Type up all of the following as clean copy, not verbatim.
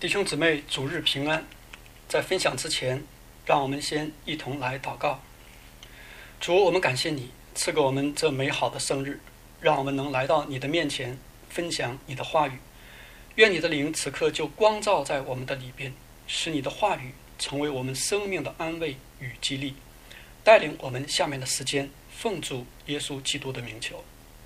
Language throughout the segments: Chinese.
弟兄姊妹，主日平安。在分享之前，让我们先一同来祷告。主，我们感谢你赐给我们这美好的生日，让我们能来到你的面前分享你的话语。愿你的灵此刻就光照在我们的里边，使你的话语成为我们生命的安慰与激励，带领我们下面的时间，奉主耶稣基督的名求。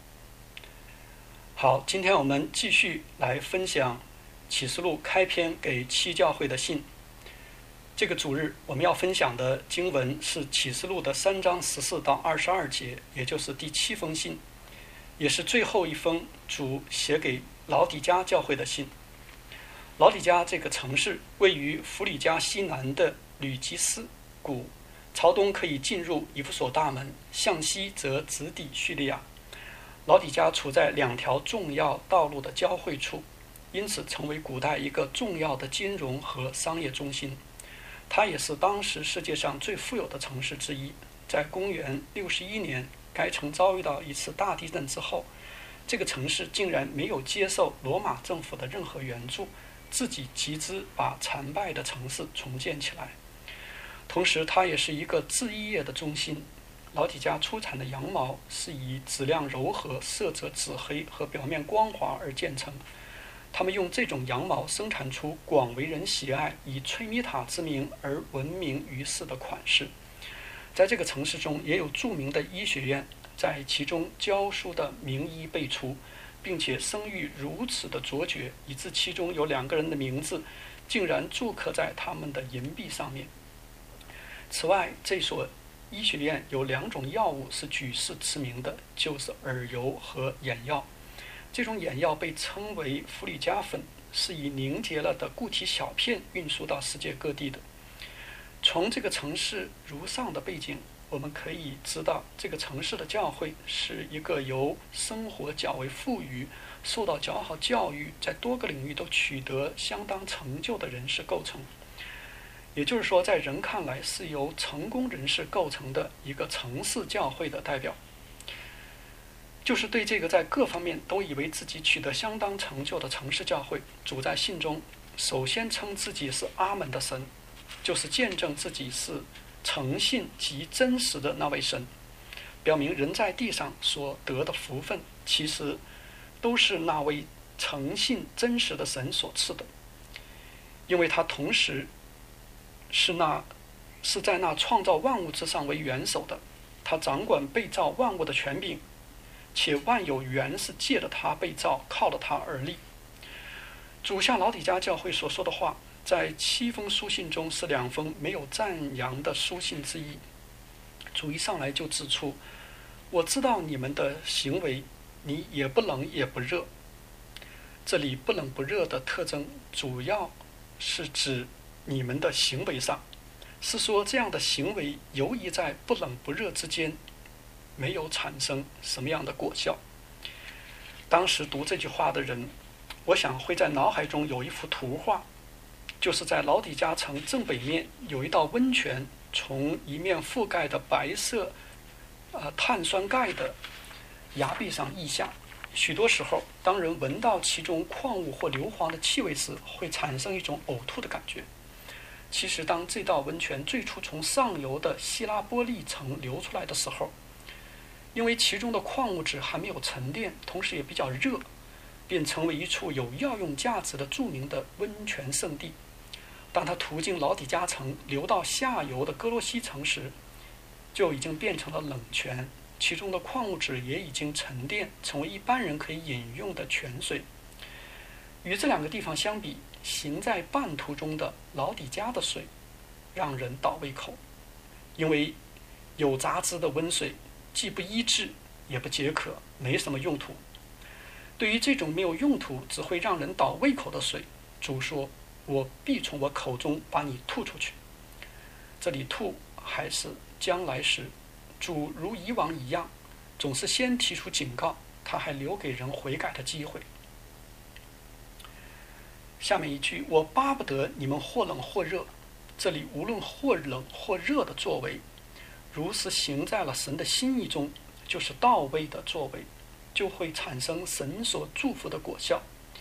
好，今天我们继续来分享启示录开篇给七教会的信。这个主日我们要分享的经文是启示录的3章14到22节，也就是第7封信，也是最后一封主写给老底嘉教会的信。老底嘉这个城市位于弗里加西南的吕吉斯谷，朝东可以进入以弗所大门，向西则直抵叙利亚。老底嘉处在2条重要道路的交汇处，因此成为古代一个重要的金融和商业中心。它也是当时世界上最富有的城市之一。在公元61年，该城遭遇到一次大地震之后，这个城市竟然没有接受罗马政府的任何援助，自己集资把残败的城市重建起来。同时，它也是一个制衣业的中心。老底嘉出产的羊毛是以质量柔和、色泽紫黑和表面光滑而建成。他们用这种羊毛生产出广为人喜爱、以崔米塔之名而闻名于世的款式。在这个城市中，也有著名的医学院，在其中教书的名医辈出，并且声誉如此的卓绝，以致其中有2个人的名字竟然铸刻在他们的银币上面。此外，这所医学院有2种药物是举世驰名的，就是耳油和眼药。这种眼药被称为弗里加粉，是以凝结了的固体小片运输到世界各地的。从这个城市如上的背景，我们可以知道这个城市的教会是一个由生活较为富裕、受到较好教育，在多个领域都取得相当成就的人士构成。也就是说，在人看来是由成功人士构成的一个城市教会的代表。就是对这个在各方面都以为自己取得相当成就的城市教会，主在信中首先称自己是阿们的神，就是见证自己是诚信及真实的那位神，表明人在地上所得的福分其实都是那位诚信真实的神所赐的，因为他同时是在那创造万物之上为元首的，他掌管被造万物的权柄，且万有原是借着他被造，靠了他而立。主向老底嘉教会所说的话，在7封书信中是2封没有赞扬的书信之一。主一上来就指出，我知道你们的行为，你也不冷也不热。这里不冷不热的特征主要是指你们的行为上，是说这样的行为游移在不冷不热之间，没有产生什么样的果效。当时读这句话的人，我想会在脑海中有一幅图画，就是在老底嘉城正北面有一道温泉，从一面覆盖的白色碳酸钙的崖壁上溢下。许多时候，当人闻到其中矿物或硫磺的气味时，会产生一种呕吐的感觉。其实当这道温泉最初从上游的希拉波利城流出来的时候，因为其中的矿物质还没有沉淀，同时也比较热，便成为一处有药用价值的著名的温泉圣地。当它途经老底嘉城流到下游的哥罗西城时，就已经变成了冷泉，其中的矿物质也已经沉淀，成为一般人可以饮用的泉水。与这2个地方相比，行在半途中的老底嘉的水让人倒胃口，因为有杂质的温水既不医治也不解渴，没什么用途。对于这种没有用途只会让人倒胃口的水，主说，我必从我口中把你吐出去。这里吐还是将来时，主如以往一样，总是先提出警告，他还留给人悔改的机会。下面一句，我巴不得你们或冷或热。这里无论或冷或热的作为，如是行在了神的心意中，就是到位的作为，就会产生神所祝福的果效。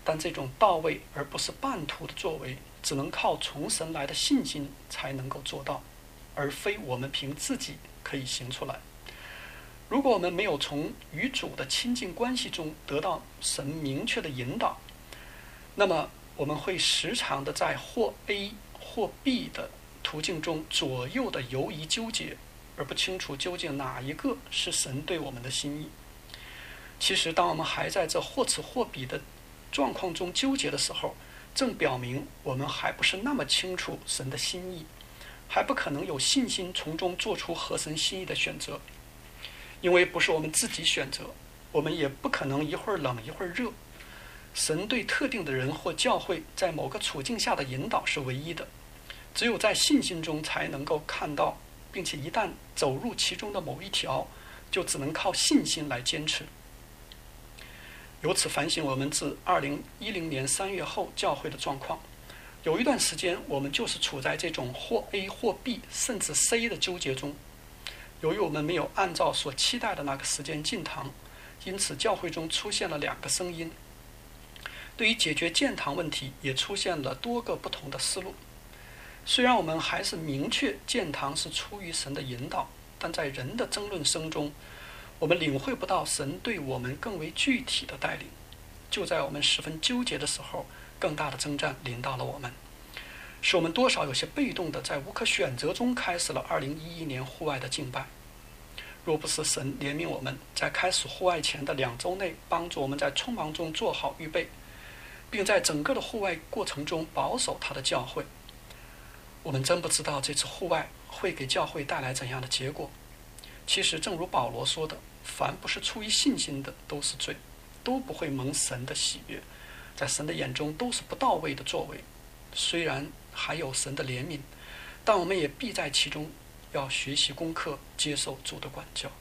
但这种到位而不是半途的作为，只能靠从神来的信心才能够做到，而非我们凭自己可以行出来。如果我们没有从与主的亲近关系中得到神明确的引导，那么我们会时常的在或 A 或 B 的途径中左右的游移纠结，而不清楚究竟哪一个是神对我们的心意。其实当我们还在这或此或彼的状况中纠结的时候，正表明我们还不是那么清楚神的心意，还不可能有信心从中做出合神心意的选择。因为不是我们自己选择，我们也不可能一会儿冷一会儿热。神对特定的人或教会在某个处境下的引导是唯一的，只有在信心中才能够看到，并且一旦走入其中的某一条，就只能靠信心来坚持。由此反省我们自2010年3月后教会的状况，有一段时间我们就是处在这种或 A 或 B 甚至 C 的纠结中。由于我们没有按照所期待的那个时间进堂，因此教会中出现了2个声音。对于解决建堂问题，也出现了多个不同的思路。虽然我们还是明确建堂是出于神的引导，但在人的争论声中，我们领会不到神对我们更为具体的带领。就在我们十分纠结的时候，更大的征战临到了我们，使我们多少有些被动的在无可选择中开始了2011年户外的敬拜。若不是神怜悯我们，在开始户外前的2周内帮助我们在匆忙中做好预备，并在整个的户外过程中保守他的教会，我们真不知道这次户外会给教会带来怎样的结果。其实正如保罗说的，凡不是出于信心的都是罪，都不会蒙神的喜悦，在神的眼中都是不到位的作为。虽然还有神的怜悯，但我们也必在其中要学习功课，接受主的管教。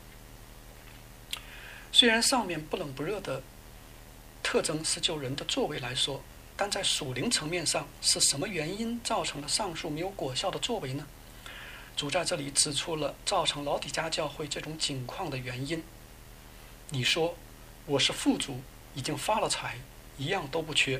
虽然上面不冷不热的特征是就人的作为来说，但在属灵层面上，是什么原因造成了上述没有果效的作为呢？主在这里指出了造成老底嘉教会这种境况的原因。你说我是富足，已经发了财，一样都不缺。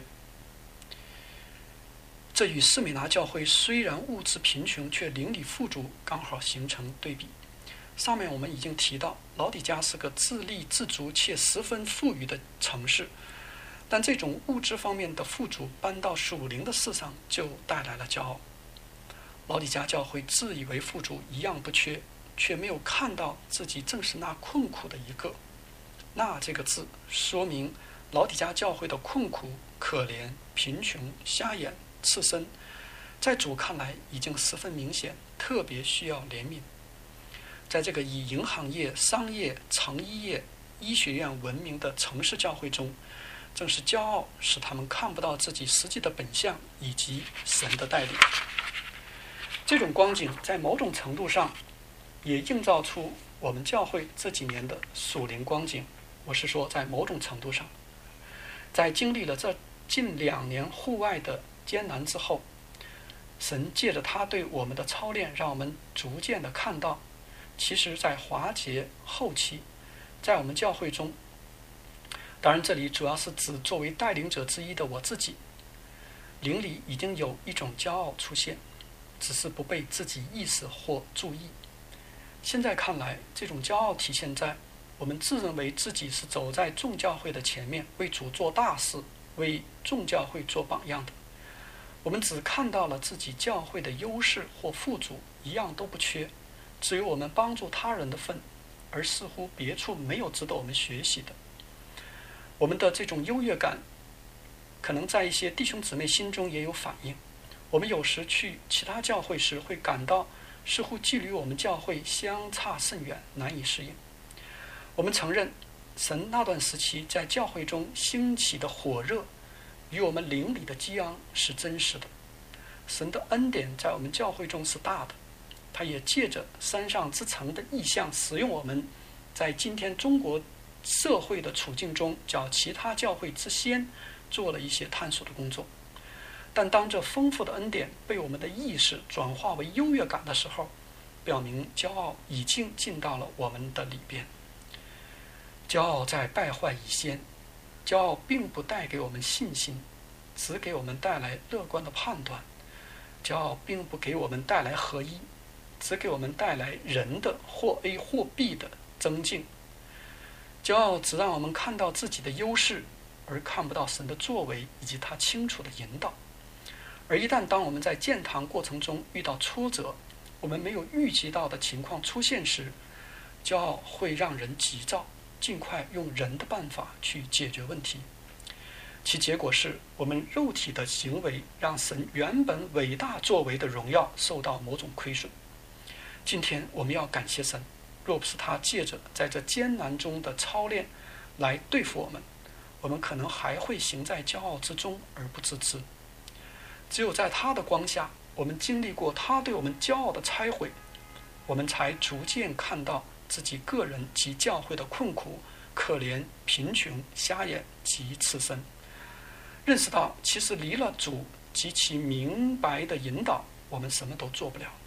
这与士美拿教会虽然物质贫穷，却邻里富足，刚好形成对比。上面我们已经提到，老底嘉是个自立自足且十分富裕的城市，但这种物质方面的富足搬到属灵的事上，就带来了骄傲。老底嘉教会自以为富足，一样不缺，却没有看到自己正是那困苦的一个。那这个字说明老底嘉教会的困苦、可怜、贫穷、瞎眼、赤身，在主看来已经十分明显，特别需要怜悯。在这个以银行业、商业、成衣业、医学院闻名的城市教会中，正是骄傲使他们看不到自己实际的本相以及神的带领。这种光景在某种程度上也映照出我们教会这几年的属灵光景。我是说在某种程度上，在经历了这近2年户外的艰难之后，神借着他对我们的操练，让我们逐渐的看到，其实在华节后期，在我们教会中，当然这里主要是指作为带领者之一的我自己，灵里已经有一种骄傲出现，只是不被自己意识或注意。现在看来，这种骄傲体现在我们自认为自己是走在众教会的前面，为主做大事，为众教会做榜样的。我们只看到了自己教会的优势或富足，一样都不缺，只有我们帮助他人的份，而似乎别处没有值得我们学习的。我们的这种优越感，可能在一些弟兄姊妹心中也有反应。我们有时去其他教会时，会感到似乎距离我们教会相差甚远，难以适应。我们承认，神那段时期在教会中兴起的火热，与我们灵里的激昂是真实的。神的恩典在我们教会中是大的，他也借着山上之城的意象，使用我们在今天中国社会的处境中，较其他教会之先做了一些探索的工作。但当这丰富的恩典被我们的意识转化为优越感的时候，表明骄傲已经进到了我们的里边。骄傲在败坏以先， 骄傲并不带给我们信心，只给我们带来乐观的判断。骄傲并不给我们带来合一，只给我们带来人的或 A 或 B 的增进。骄傲只让我们看到自己的优势，而看不到神的作为以及他清楚的引导。而一旦当我们在建堂过程中遇到挫折，我们没有预计到的情况出现时，骄傲会让人急躁，尽快用人的办法去解决问题。其结果是我们肉体的行为让神原本伟大作为的荣耀受到某种亏损。今天我们要感谢神，若不是他借着在这艰难中的操练来对付我们，我们可能还会行在骄傲之中而不自知。只有在他的光下，我们经历过他对我们骄傲的拆毁，我们才逐渐看到自己个人及教会的困苦、可怜、贫穷、瞎眼及赤身，认识到其实离了主及其明白的引导，我们什么都做不了。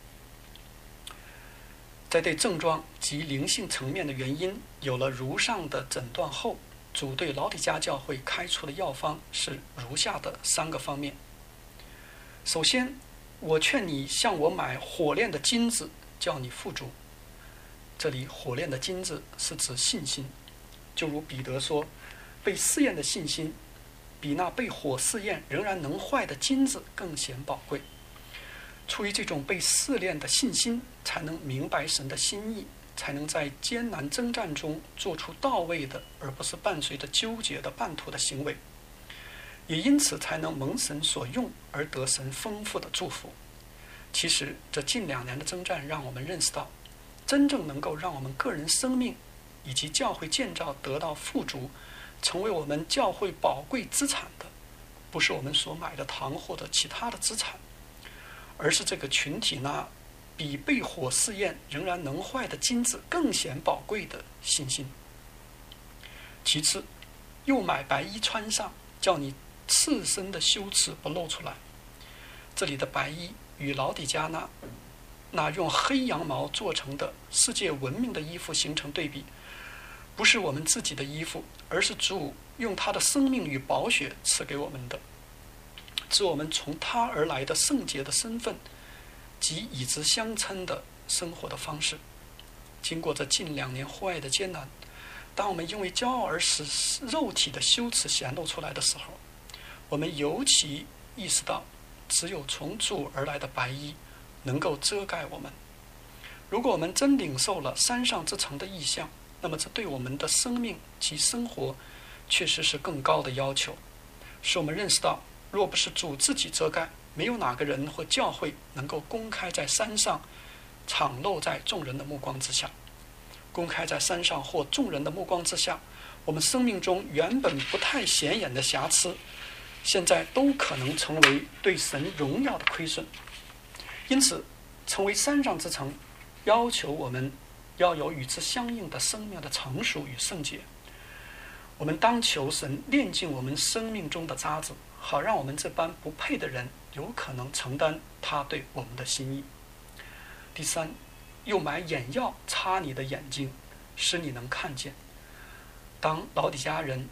在对症状及灵性层面的原因有了如上的诊断后，主对老底嘉教会开出的药方是如下的3个方面。首先，我劝你向我买火炼的金子，叫你富足。这里火炼的金子是指信心，就如彼得说，被试验的信心比那被火试验仍然能坏的金子更显宝贵。出于这种被试炼的信心，才能明白神的心意，才能在艰难征战中做出到位的，而不是伴随着纠结的半途的行为，也因此才能蒙神所用而得神丰富的祝福。其实这近2年的征战让我们认识到，真正能够让我们个人生命以及教会建造得到富足，成为我们教会宝贵资产的，不是我们所买的堂或者其他的资产，而是这个群体那比被火试验仍然能坏的金子更显宝贵的信心。其次，又买白衣穿上，叫你赤身的羞耻不露出来。这里的白衣与老底嘉那用黑羊毛做成的世界闻名的衣服形成对比，不是我们自己的衣服，而是主用他的生命与宝血赐给我们的，是我们从他而来的圣洁的身份及以之相称的生活的方式。经过这近2年户外的艰难，当我们因为骄傲而使肉体的羞耻显露出来的时候，我们尤其意识到，只有从主而来的白衣能够遮盖我们。如果我们真领受了山上之城的意象，那么这对我们的生命及生活确实是更高的要求，使我们认识到，若不是主自己遮盖，没有哪个人或教会能够公开在山上敞露在众人的目光之下。公开在山上或众人的目光之下，我们生命中原本不太显眼的瑕疵，现在都可能成为对神荣耀的亏损。因此，成为山上之城，要求我们要有与之相应的生命的成熟与圣洁。我们当求神炼净我们生命中的渣子，好让我们这般不配的人有可能承担他对我们的心意。第三，又买眼药擦你的眼睛，使你能看见。当老底嘉人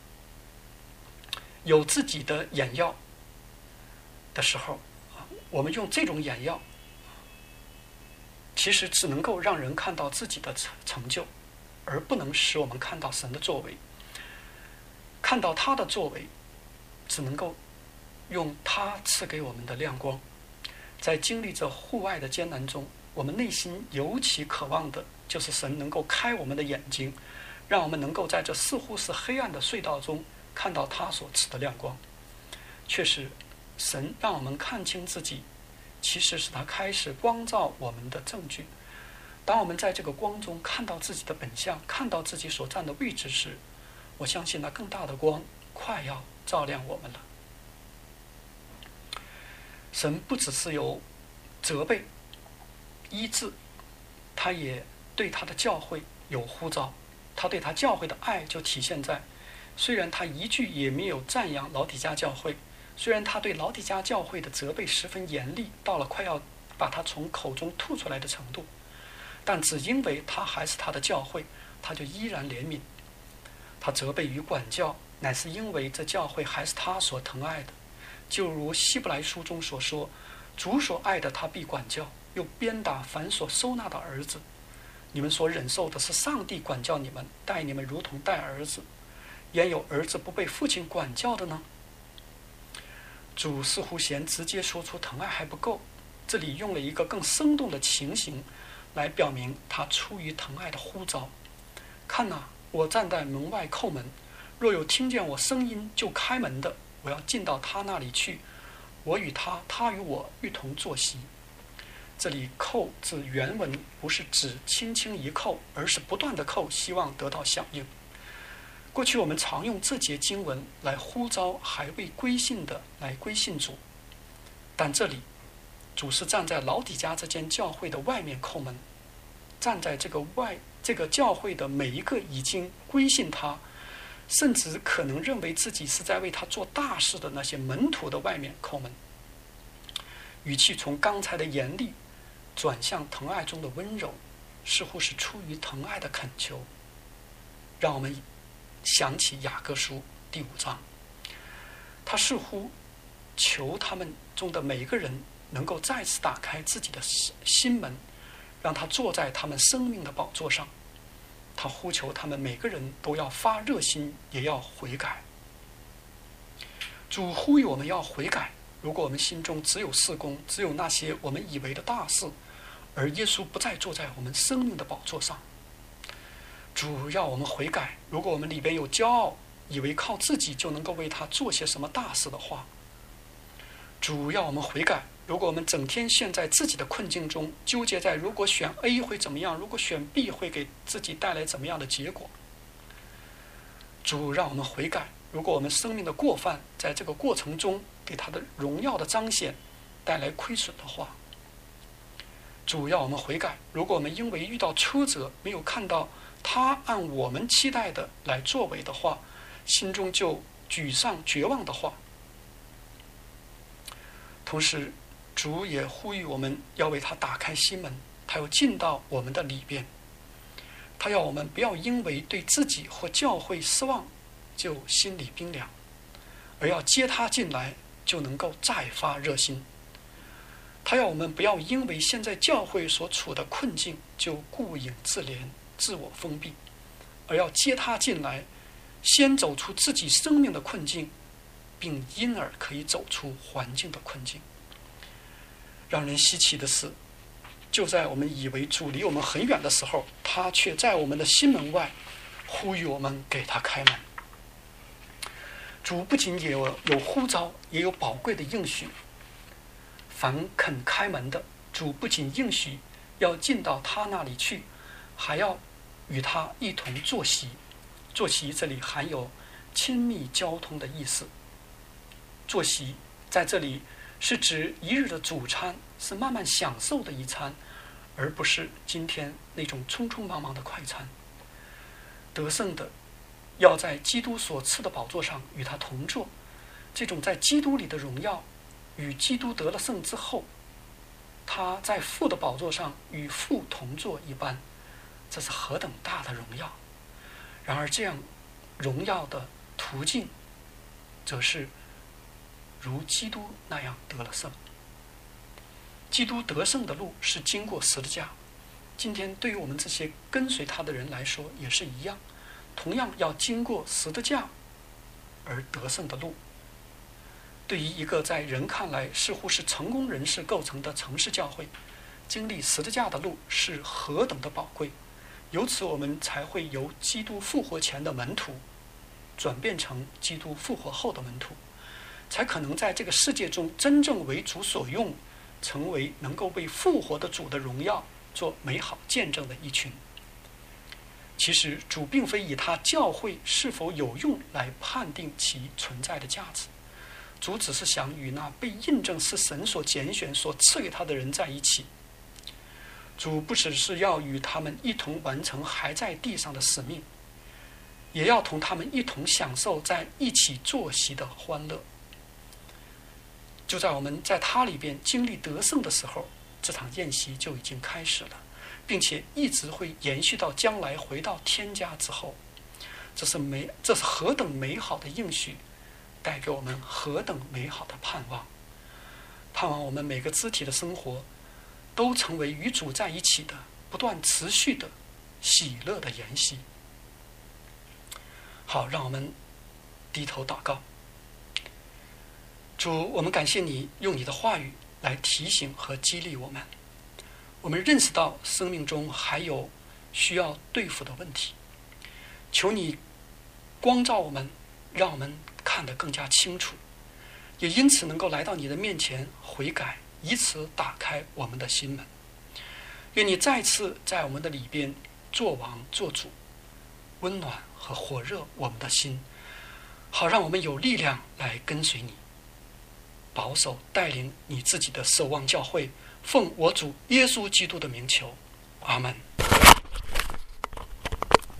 有自己的眼药的时候，我们用这种眼药其实只能够让人看到自己的成就，而不能使我们看到神的作为。看到他的作为，只能够用他赐给我们的亮光。在经历着户外的艰难中，我们内心尤其渴望的就是神能够开我们的眼睛，让我们能够在这似乎是黑暗的隧道中看到他所赐的亮光。确实，神让我们看清自己，其实是他开始光照我们的证据。当我们在这个光中看到自己的本相，看到自己所站的位置时，我相信那更大的光快要照亮我们了。神不只是有责备、医治，他也对他的教会有呼召。他对他教会的爱就体现在，虽然他一句也没有赞扬老底嘉教会，虽然他对老底嘉教会的责备十分严厉，到了快要把他从口中吐出来的程度，但只因为他还是他的教会，他就依然怜悯。他责备与管教乃是因为这教会还是他所疼爱的。就如希伯来书中所说，主所爱的他必管教，又鞭打凡所收纳的儿子。你们所忍受的是上帝管教你们，待你们如同待儿子。焉有儿子不被父亲管教的呢？主似乎嫌直接说出疼爱还不够，这里用了一个更生动的情形来表明他出于疼爱的呼召。看哪，我站在门外叩门，若有听见我声音就开门的，我要进到他那里去，我与他，他与我一同坐席。这里叩字原文不是指轻轻一叩，而是不断的叩，希望得到响应。过去我们常用这节经文来呼召还未归信的来归信主，但这里主是站在老底嘉这间教会的外面叩门，站在这个教会的每一个已经归信他，甚至可能认为自己是在为他做大事的那些门徒的外面叩门。语气从刚才的严厉转向疼爱中的温柔，似乎是出于疼爱的恳求。让我们想起雅各书第5章，他似乎求他们中的每一个人能够再次打开自己的心门，让他坐在他们生命的宝座上。他呼求他们每个人都要发热心，也要悔改。主呼吁我们要悔改。如果我们心中只有事工，只有那些我们以为的大事，而耶稣不再坐在我们生命的宝座上，主要我们悔改。如果我们里边有骄傲，以为靠自己就能够为他做些什么大事的话，主要我们悔改。如果我们整天陷在自己的困境中，纠结在如果选 A 会怎么样，如果选 B 会给自己带来怎么样的结果，主让我们悔改。如果我们生命的过犯在这个过程中给他的荣耀的彰显带来亏损的话，主要我们悔改。如果我们因为遇到挫折没有看到他按我们期待的来作为的话，心中就沮丧绝望的话，同时主也呼吁我们要为他打开心门，他要进到我们的里边。他要我们不要因为对自己或教会失望就心里冰凉，而要接他进来就能够再发热心。他要我们不要因为现在教会所处的困境就顾影自怜，自我封闭，而要接他进来，先走出自己生命的困境，并因而可以走出环境的困境。让人稀奇的是，就在我们以为主离我们很远的时候，他却在我们的心门外呼吁我们给他开门。主不仅也有呼召，也有宝贵的应许。凡肯开门的，主不仅应许要进到他那里去，还要与他一同坐席。坐席这里含有亲密交通的意思。坐席在这里是指一日的主餐，是慢慢享受的一餐，而不是今天那种匆匆忙忙的快餐。得胜的要在基督所赐的宝座上与他同坐，这种在基督里的荣耀，与基督得了胜之后，他在父的宝座上与父同坐一般，这是何等大的荣耀！然而这样荣耀的途径，则是如基督那样得了胜。基督得胜的路是经过十字架，今天对于我们这些跟随他的人来说也是一样，同样要经过十字架而得胜的路。对于一个在人看来似乎是成功人士构成的城市教会，经历十字架的路是何等的宝贵！由此我们才会由基督复活前的门徒转变成基督复活后的门徒，才可能在这个世界中真正为主所用，成为能够为复活的主的荣耀做美好见证的一群。其实主并非以他教会是否有用来判定其存在的价值，主只是想与那被印证是神所拣选所赐给他的人在一起。主不只是要与他们一同完成还在地上的使命，也要同他们一同享受在一起坐席的欢乐。就在我们在他里边经历得胜的时候，这场宴席就已经开始了，并且一直会延续到将来回到天家之后。 这是何等美好的应许，带给我们何等美好的盼望。盼望我们每个肢体的生活都成为与主在一起的不断持续的喜乐的筵席。好，让我们低头祷告。主，我们感谢你用你的话语来提醒和激励我们。我们认识到生命中还有需要对付的问题，求你光照我们，让我们看得更加清楚，也因此能够来到你的面前悔改，以此打开我们的心门。愿你再次在我们的里边做王做主，温暖和火热我们的心，好让我们有力量来跟随你，保守带领你自己的守望教会。奉我主耶稣基督的名求，阿们。